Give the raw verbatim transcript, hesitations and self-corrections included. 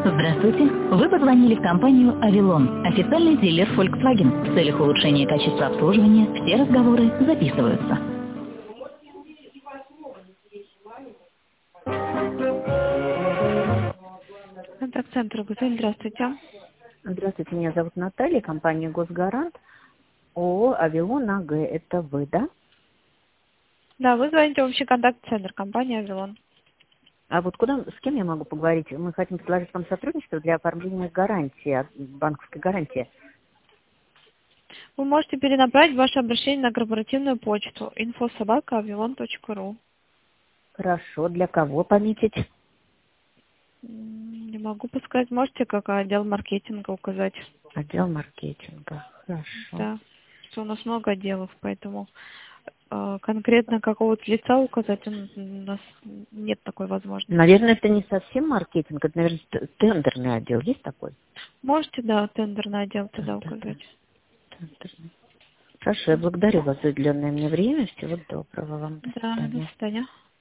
Здравствуйте. Вы позвонили в компанию «Авилон», официальный дилер Volkswagen. В целях улучшения качества обслуживания все разговоры записываются. Контакт-центр «Газель», здравствуйте. Здравствуйте, меня зовут Наталья, компания «Госгарант», ООО «Авилон АГ». Это вы, да? Да, вы звоните в общий контакт-центр компании «Авилон». А вот куда, с кем я могу поговорить? Мы хотим предложить вам сотрудничество для оформления гарантии, банковской гарантии. Вы можете перенаправить ваше обращение на корпоративную почту инфо собака авилон точка ру. Хорошо, для кого пометить? Не могу подсказать, можете как отдел маркетинга указать. Отдел маркетинга. Хорошо. Да, что у нас много отделов, поэтому э, конкретно какого-то лица указать у нас нет такой возможности. Наверное, это не совсем маркетинг, это, наверное, т- тендерный отдел. Есть такой? Можете, да, тендерный отдел Да, тогда да, да. указать. Тендерный. Хорошо, я благодарю вас за уделенное мне время. Всего доброго вам. До Да, до свидания. свидания.